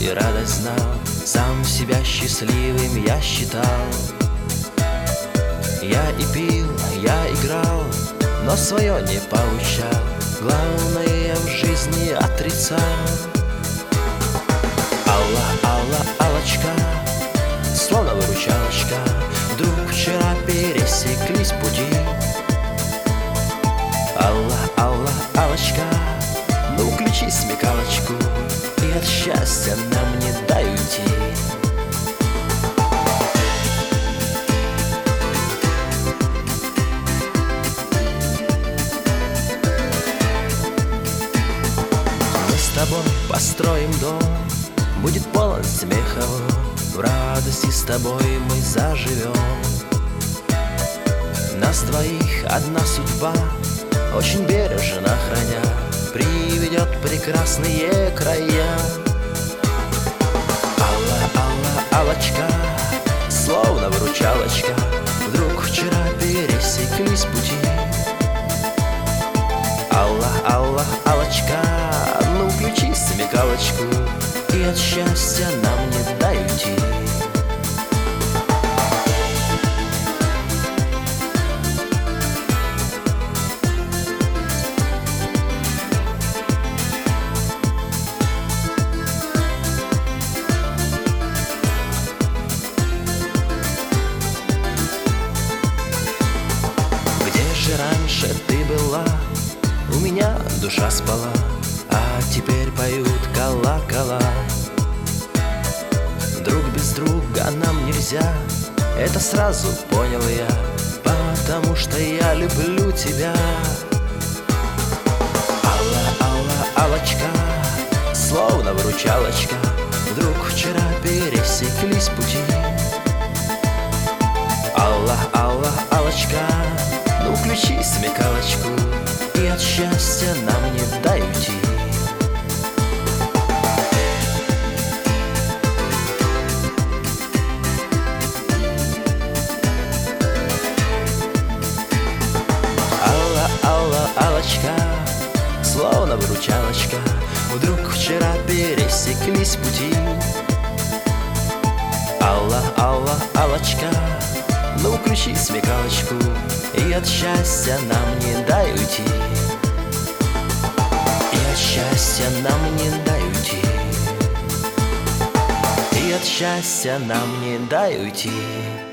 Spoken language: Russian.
и радость знал, сам себя счастливым я считал. Я и пил, я играл, но свое не получал, главное я в жизни отрицал. Алла, Алла, Аллочка, словно выручалочка, вдруг вчера пересеклись пути. Алла, Алла, Аллочка, ну включи смекалочку, и от счастья нам не дай уйти. Мы с тобой построим дом, будет полон смеха, в радости с тобой мы заживем. Нас двоих одна судьба, очень бережно храня, приведет прекрасные края. Алла, Алла, Аллочка, словно выручалочка, вдруг вчера пересеклись пути. Алла, Алла, Аллочка, ну включи смекалочку, и от счастья нам не дай уйти. Раньше ты была, у меня душа спала, а теперь поют колокола. Друг без друга нам нельзя, это сразу понял я, потому что я люблю тебя. Алла, Алла, Аллочка, словно выручалочка, вдруг вчера пересеклись пути. Алла, Алла, Аллочка, ну включи смекалочку, и от счастья нам не дай уйти. Алла, Алла, Аллочка, словно выручалочка, вдруг вчера пересеклись пути. Алла, Алла, Аллочка, ну включи смекалочку, и от счастья нам не дай уйти. И от счастья нам не дай уйти. И от счастья нам не дай уйти.